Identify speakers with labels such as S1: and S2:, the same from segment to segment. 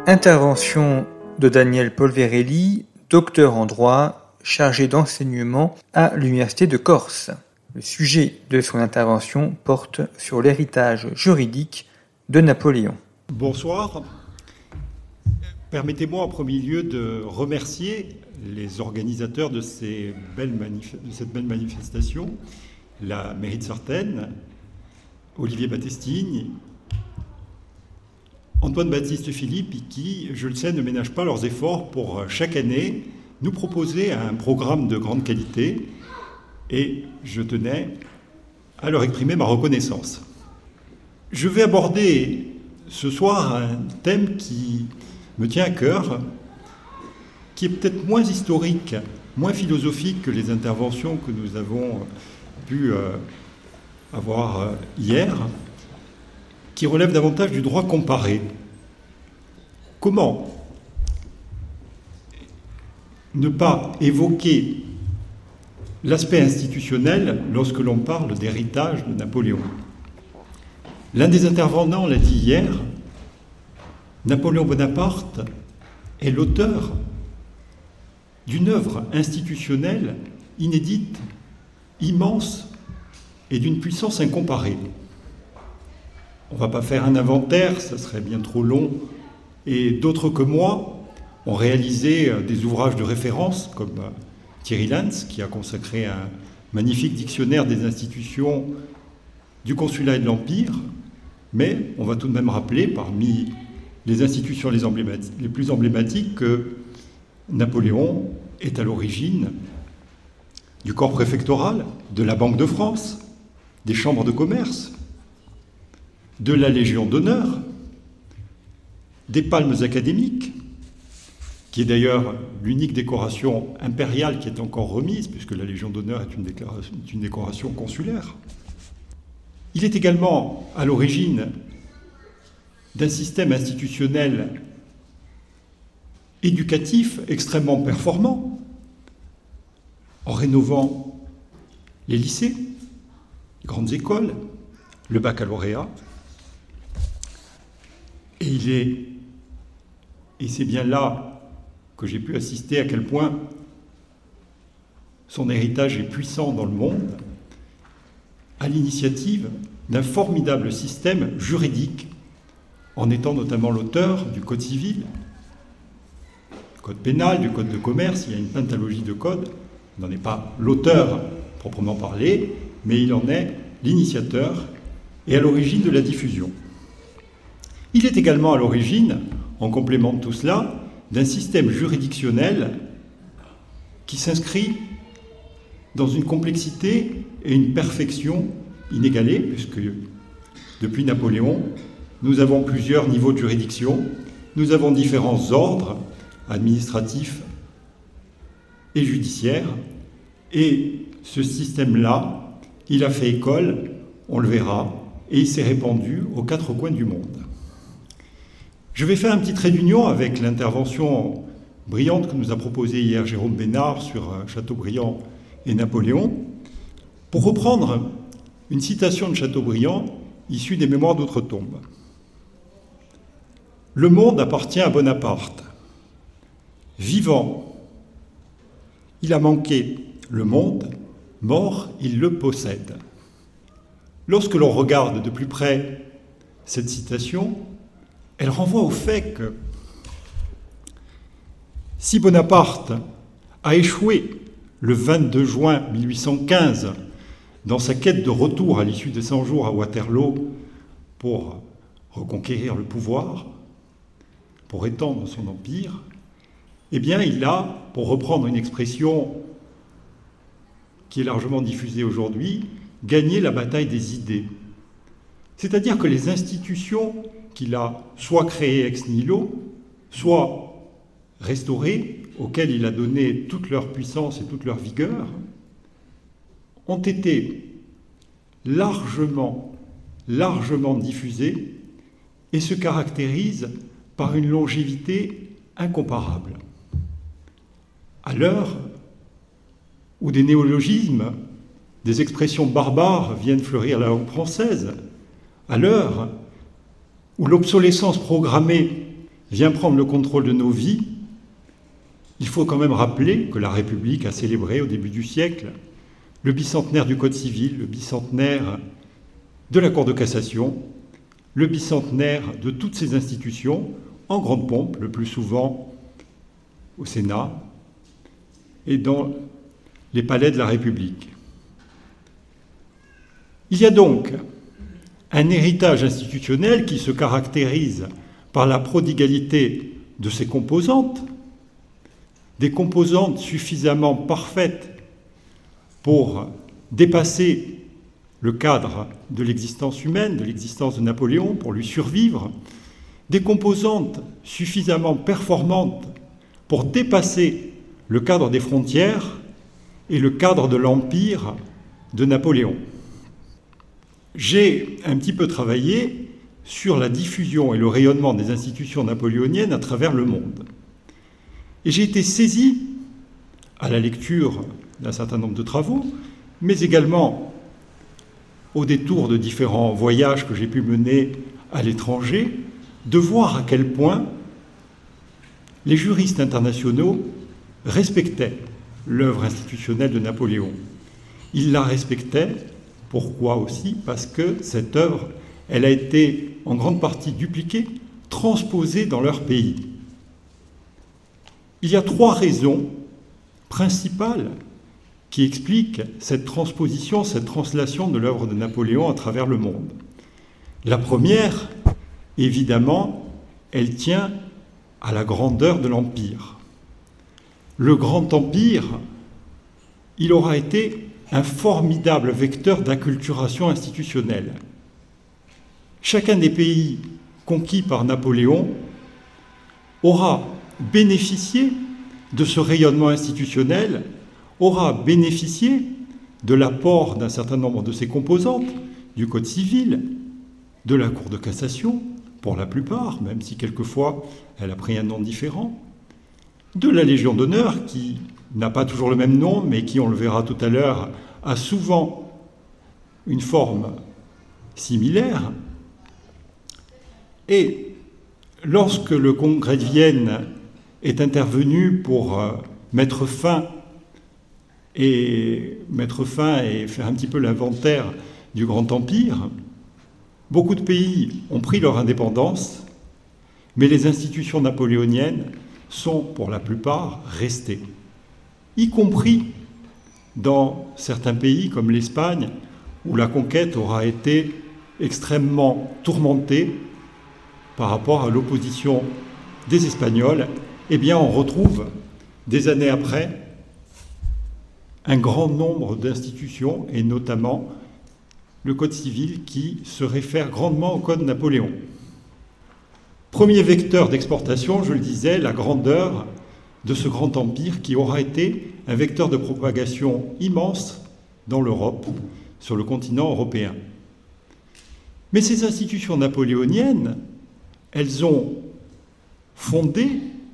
S1: Intervention de Daniel Polverelli, docteur en droit, chargé d'enseignement à l'Université de Corse. Le sujet de son intervention porte sur l'héritage juridique de Napoléon.
S2: Bonsoir. Permettez-moi en premier lieu de remercier les organisateurs de cette belle manifestation, la mairie de Sartène, Olivier Battestini, Antoine-Baptiste Philippe, qui, je le sais, ne ménagent pas leurs efforts pour chaque année nous proposer un programme de grande qualité, et je tenais à leur exprimer ma reconnaissance. Je vais aborder ce soir un thème qui me tient à cœur, qui est peut-être moins historique, moins philosophique que les interventions que nous avons pu avoir hier, qui relève davantage du droit comparé. Comment ne pas évoquer l'aspect institutionnel lorsque l'on parle d'héritage de Napoléon? L'un des intervenants l'a dit hier, Napoléon Bonaparte est l'auteur d'une œuvre institutionnelle inédite, immense et d'une puissance incomparée. On ne va pas faire un inventaire, ça serait bien trop long, et d'autres que moi ont réalisé des ouvrages de référence, comme Thierry Lanz, qui a consacré un magnifique dictionnaire des institutions du consulat et de l'Empire, mais on va tout de même rappeler, parmi les institutions les plus emblématiques, que Napoléon est à l'origine du corps préfectoral, de la Banque de France, des chambres de commerce, de la Légion d'honneur, des palmes académiques, qui est d'ailleurs l'unique décoration impériale qui est encore remise, puisque la Légion d'honneur est une décoration consulaire. Il est également à l'origine d'un système institutionnel éducatif extrêmement performant, en rénovant les lycées, les grandes écoles, le baccalauréat. Et c'est bien là que j'ai pu assister à quel point son héritage est puissant dans le monde, à l'initiative d'un formidable système juridique, en étant notamment l'auteur du Code civil, du Code pénal, du Code de commerce. Il y a une pentalogie de codes. Il n'en est pas l'auteur proprement parlé, mais il en est l'initiateur et à l'origine de la diffusion. Il est également à l'origine, en complément de tout cela, d'un système juridictionnel qui s'inscrit dans une complexité et une perfection inégalées, puisque depuis Napoléon, nous avons plusieurs niveaux de juridiction, nous avons différents ordres administratifs et judiciaires, et ce système-là, il a fait école, on le verra, et il s'est répandu aux quatre coins du monde. Je vais faire un petit trait d'union avec l'intervention brillante que nous a proposée hier Jérôme Bénard sur Chateaubriand et Napoléon, pour reprendre une citation de Chateaubriand issue des Mémoires d'Outre-Tombe. « Le monde appartient à Bonaparte. Vivant, il a manqué le monde, mort, il le possède. » Lorsque l'on regarde de plus près cette citation, elle renvoie au fait que si Bonaparte a échoué le 22 juin 1815 dans sa quête de retour à l'issue des 100 jours à Waterloo pour reconquérir le pouvoir, pour étendre son empire, eh bien il a, pour reprendre une expression qui est largement diffusée aujourd'hui, gagné la bataille des idées. C'est-à-dire que les institutions qu'il a soit créées ex nihilo, soit restaurées, auxquelles il a donné toute leur puissance et toute leur vigueur, ont été largement diffusées et se caractérisent par une longévité incomparable. À l'heure où des néologismes, des expressions barbares viennent fleurir la langue française, à l'heure où l'obsolescence programmée vient prendre le contrôle de nos vies, il faut quand même rappeler que la République a célébré au début du siècle le bicentenaire du Code civil, le bicentenaire de la Cour de cassation, le bicentenaire de toutes ces institutions, en grande pompe, le plus souvent au Sénat et dans les palais de la République. Il y a donc un héritage institutionnel qui se caractérise par la prodigalité de ses composantes, des composantes suffisamment parfaites pour dépasser le cadre de l'existence humaine, de l'existence de Napoléon, pour lui survivre, des composantes suffisamment performantes pour dépasser le cadre des frontières et le cadre de l'empire de Napoléon. J'ai un petit peu travaillé sur la diffusion et le rayonnement des institutions napoléoniennes à travers le monde. Et j'ai été saisi, à la lecture d'un certain nombre de travaux, mais également au détour de différents voyages que j'ai pu mener à l'étranger, de voir à quel point les juristes internationaux respectaient l'œuvre institutionnelle de Napoléon. Ils la respectaient. Pourquoi aussi? Parce que cette œuvre, elle a été en grande partie dupliquée, transposée dans leur pays. Il y a 3 raisons principales qui expliquent cette transposition, cette translation de l'œuvre de Napoléon à travers le monde. La première, évidemment, elle tient à la grandeur de l'Empire. Le grand empire, il aura été un formidable vecteur d'acculturation institutionnelle. Chacun des pays conquis par Napoléon aura bénéficié de ce rayonnement institutionnel, aura bénéficié de l'apport d'un certain nombre de ses composantes, du Code civil, de la Cour de cassation, pour la plupart, même si quelquefois elle a pris un nom différent, de la Légion d'honneur, qui n'a pas toujours le même nom, mais qui, on le verra tout à l'heure, a souvent une forme similaire. Et lorsque le Congrès de Vienne est intervenu pour mettre fin et faire un petit peu l'inventaire du Grand Empire, beaucoup de pays ont pris leur indépendance, mais les institutions napoléoniennes sont pour la plupart restées, y compris dans certains pays comme l'Espagne, où la conquête aura été extrêmement tourmentée par rapport à l'opposition des Espagnols. Eh bien, on retrouve, des années après, un grand nombre d'institutions, et notamment le Code civil qui se réfère grandement au Code Napoléon. Premier vecteur d'exportation, je le disais, la grandeur de ce grand empire qui aura été un vecteur de propagation immense dans l'Europe, sur le continent européen. Mais ces institutions napoléoniennes, elles ont fondé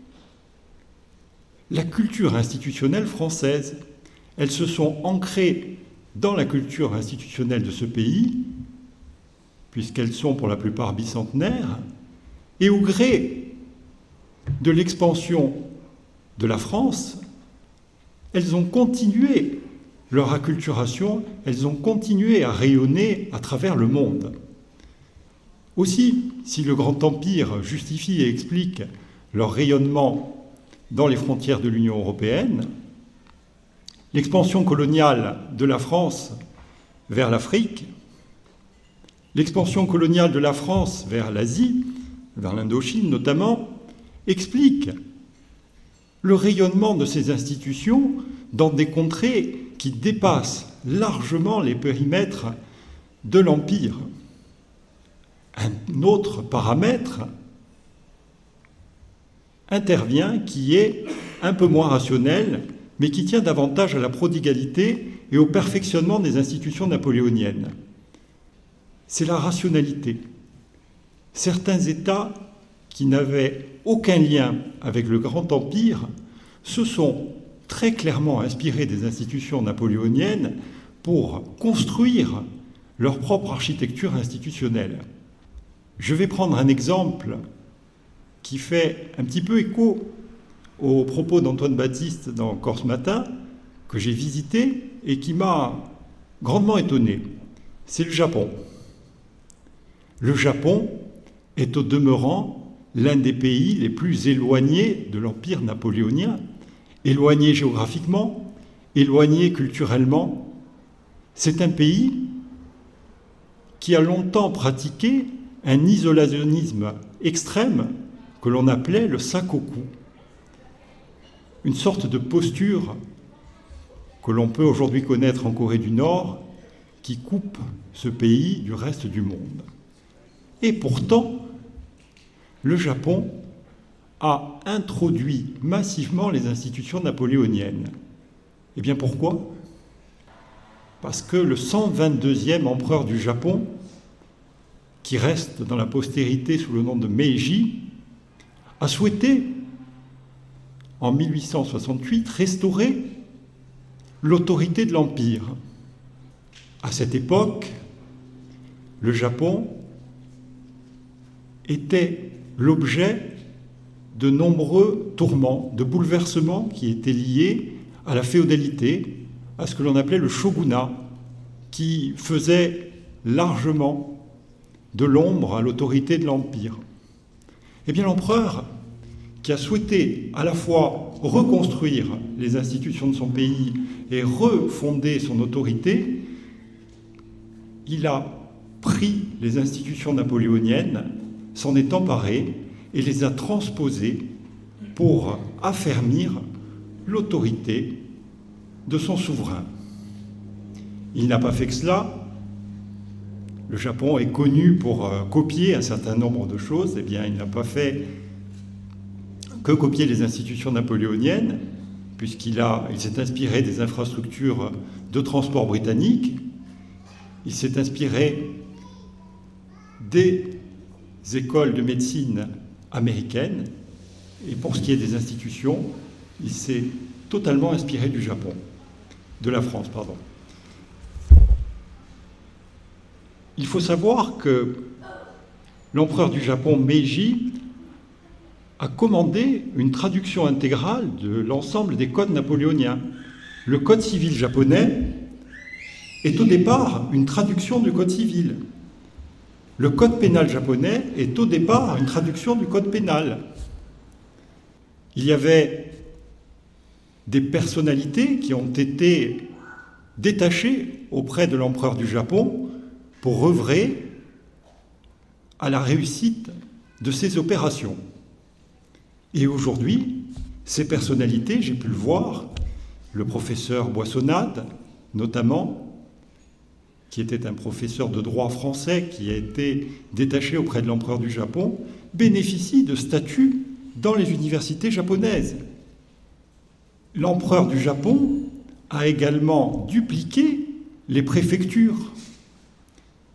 S2: la culture institutionnelle française. Elles se sont ancrées dans la culture institutionnelle de ce pays, puisqu'elles sont pour la plupart bicentenaires, et au gré de l'expansion de la France, elles ont continué leur acculturation, elles ont continué à rayonner à travers le monde. Aussi, si le Grand Empire justifie et explique leur rayonnement dans les frontières de l'Union européenne, l'expansion coloniale de la France vers l'Afrique, l'expansion coloniale de la France vers l'Asie, vers l'Indochine notamment, explique le rayonnement de ces institutions dans des contrées qui dépassent largement les périmètres de l'Empire. Un autre paramètre intervient qui est un peu moins rationnel, mais qui tient davantage à la prodigalité et au perfectionnement des institutions napoléoniennes. C'est la rationalité. Certains États qui n'avaient aucun lien avec le Grand Empire se sont très clairement inspirés des institutions napoléoniennes pour construire leur propre architecture institutionnelle. Je vais prendre un exemple qui fait un petit peu écho aux propos d'Antoine Baptiste dans Corse Matin, que j'ai visité et qui m'a grandement étonné. C'est le Japon. Le Japon est au demeurant l'un des pays les plus éloignés de l'Empire napoléonien, éloigné géographiquement, éloigné culturellement. C'est un pays qui a longtemps pratiqué un isolationnisme extrême que l'on appelait le sakoku, une sorte de posture que l'on peut aujourd'hui connaître en Corée du Nord, qui coupe ce pays du reste du monde. Et pourtant, le Japon a introduit massivement les institutions napoléoniennes. Eh bien pourquoi ? Parce que le 122e empereur du Japon, qui reste dans la postérité sous le nom de Meiji, a souhaité, en 1868, restaurer l'autorité de l'Empire. À cette époque, le Japon était l'objet de nombreux tourments, de bouleversements qui étaient liés à la féodalité, à ce que l'on appelait le shogunat, qui faisait largement de l'ombre à l'autorité de l'Empire. Eh bien, l'empereur, qui a souhaité à la fois reconstruire les institutions de son pays et refonder son autorité, il a pris les institutions napoléoniennes, s'en est emparé et les a transposées pour affermir l'autorité de son souverain. Il n'a pas fait que cela. Le Japon est connu pour copier un certain nombre de choses. Eh bien, il n'a pas fait que copier les institutions napoléoniennes, puisqu'il s'est inspiré des infrastructures de transport britanniques, il s'est inspiré des écoles de médecine américaines, et pour ce qui est des institutions, il s'est totalement inspiré du Japon, de la France, pardon. Il faut savoir que l'empereur du Japon, Meiji, a commandé une traduction intégrale de l'ensemble des codes napoléoniens. Le code civil japonais est au départ une traduction du code civil. Le code pénal japonais est au départ une traduction du code pénal. Il y avait des personnalités qui ont été détachées auprès de l'empereur du Japon pour œuvrer à la réussite de ces opérations. Et aujourd'hui, ces personnalités, j'ai pu le voir, le professeur Boissonnade, notamment, qui était un professeur de droit français qui a été détaché auprès de l'empereur du Japon, bénéficient de statuts dans les universités japonaises. L'empereur du Japon a également dupliqué les préfectures. Pourquoi ?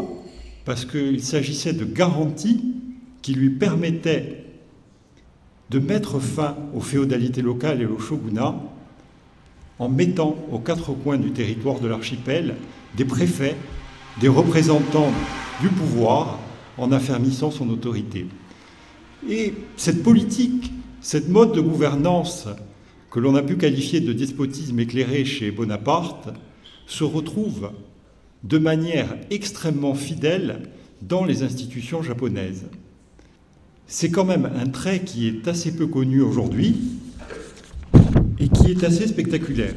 S2: Parce qu'il s'agissait de garanties qui lui permettaient de mettre fin aux féodalités locales et au shogunat en mettant aux quatre coins du territoire de l'archipel des préfets, des représentants du pouvoir, en affermissant son autorité. Et cette politique, cette mode de gouvernance que l'on a pu qualifier de despotisme éclairé chez Bonaparte, se retrouve de manière extrêmement fidèle dans les institutions japonaises. C'est quand même un trait qui est assez peu connu aujourd'hui et qui est assez spectaculaire.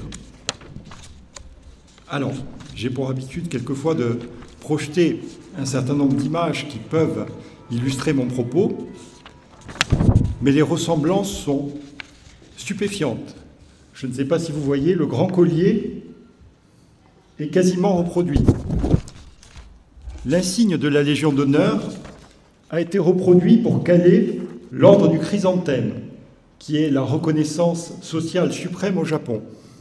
S2: Alors, j'ai pour habitude quelquefois de projeter un certain nombre d'images qui peuvent illustrer mon propos, mais les ressemblances sont stupéfiantes. Je ne sais pas si vous voyez, le grand collier est quasiment reproduit. L'insigne de la Légion d'honneur a été reproduit pour caler l'ordre du chrysanthème, qui est la reconnaissance sociale suprême au Japon.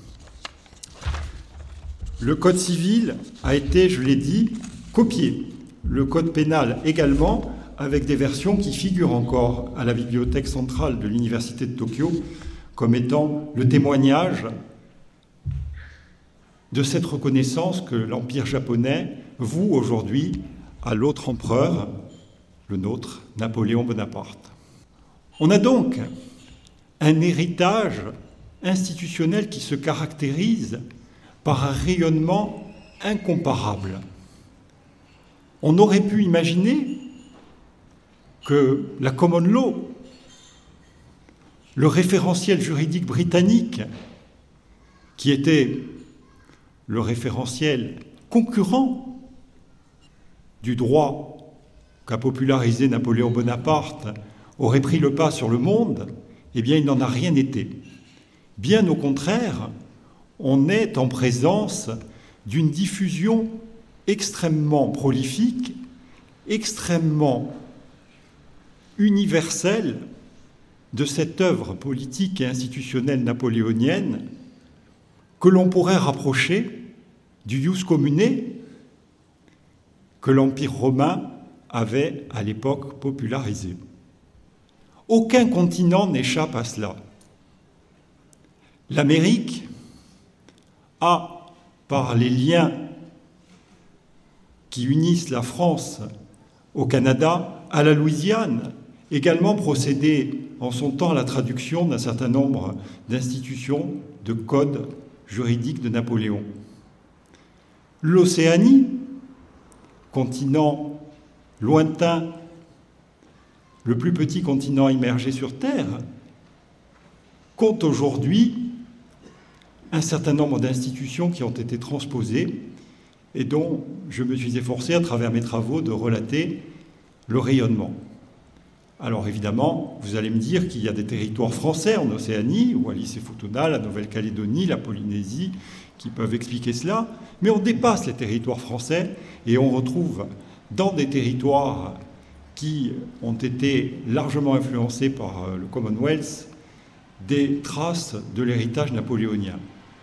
S2: Le code civil a été, je l'ai dit, copié. Le code pénal également, avec des versions qui figurent encore à la bibliothèque centrale de l'Université de Tokyo, comme étant le témoignage de cette reconnaissance que l'Empire japonais voue aujourd'hui à l'autre empereur, le nôtre, Napoléon Bonaparte. On a donc un héritage institutionnel qui se caractérise par un rayonnement incomparable. On aurait pu imaginer que la common law, le référentiel juridique britannique, qui était le référentiel concurrent du droit qu'a popularisé Napoléon Bonaparte, aurait pris le pas sur le monde, eh bien, il n'en a rien été. Bien au contraire, on est en présence d'une diffusion extrêmement prolifique, extrêmement universelle de cette œuvre politique et institutionnelle napoléonienne que l'on pourrait rapprocher du ius commune que l'Empire romain avait à l'époque popularisé. Aucun continent n'échappe à cela. L'Amérique a, par les liens qui unissent la France au Canada, à la Louisiane, également procédé en son temps à la traduction d'un certain nombre d'institutions, de codes juridiques de Napoléon. L'Océanie, continent lointain, le plus petit continent immergé sur Terre, compte aujourd'hui un certain nombre d'institutions qui ont été transposées et dont je me suis efforcé, à travers mes travaux, de relater le rayonnement. Alors évidemment, vous allez me dire qu'il y a des territoires français en Océanie, Wallis et Futuna, la Nouvelle-Calédonie, la Polynésie, qui peuvent expliquer cela, mais on dépasse les territoires français et on retrouve dans des territoires qui ont été largement influencés par le Commonwealth des traces de l'héritage napoléonien.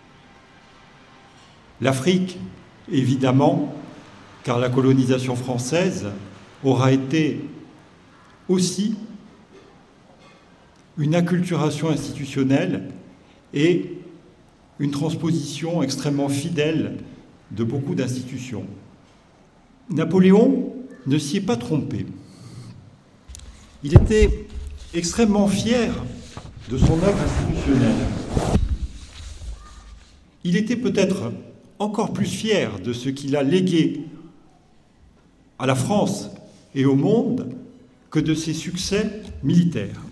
S2: L'Afrique, évidemment, car la colonisation française aura été aussi une acculturation institutionnelle et une transposition extrêmement fidèle de beaucoup d'institutions. Napoléon ne s'y est pas trompé. Il était extrêmement fier de son œuvre institutionnelle. Il était peut-être encore plus fier de ce qu'il a légué à la France et au monde que de ses succès militaires.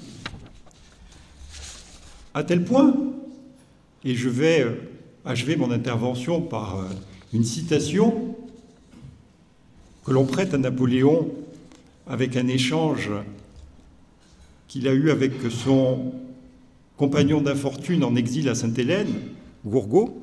S2: À tel point, et je vais achever mon intervention par une citation que l'on prête à Napoléon avec un échange qu'il a eu avec son compagnon d'infortune en exil à Sainte-Hélène, Gourgaud.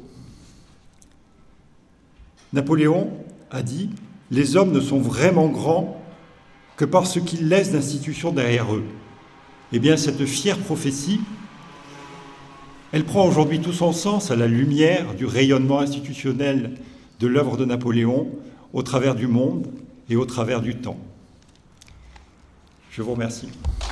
S2: Napoléon a dit « Les hommes ne sont vraiment grands que parce qu'ils laissent d'institutions derrière eux. » Eh bien, cette fière prophétie, elle prend aujourd'hui tout son sens à la lumière du rayonnement institutionnel de l'œuvre de Napoléon au travers du monde et au travers du temps. Je vous remercie.